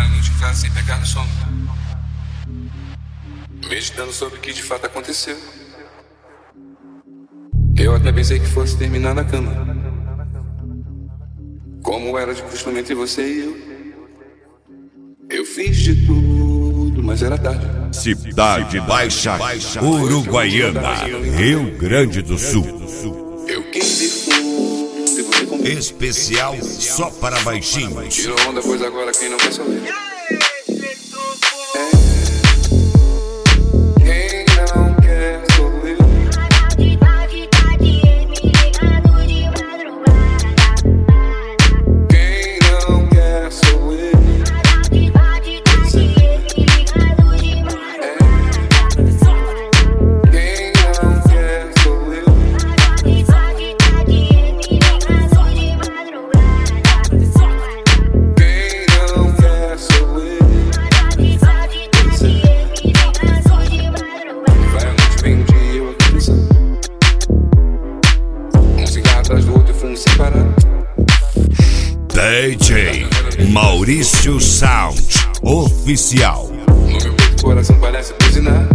a noite ficar sem pegar no sono, meditando sobre o que de fato aconteceu. Eu até pensei que fosse terminar na cama, como era de costume entre você e eu. Eu fiz de tudo, mas era tarde. Cidade Baixa, Uruguaiana, Rio Grande do Sul. Eu quis ir fundo e você comigo. Especial só para baixinhos. Tirou onda, pois agora quem não quer saber. Quem não quer sou eu. Quem não quer sou eu. DJ Maurício Sound Oficial. No meu peito o coração parece buzinar.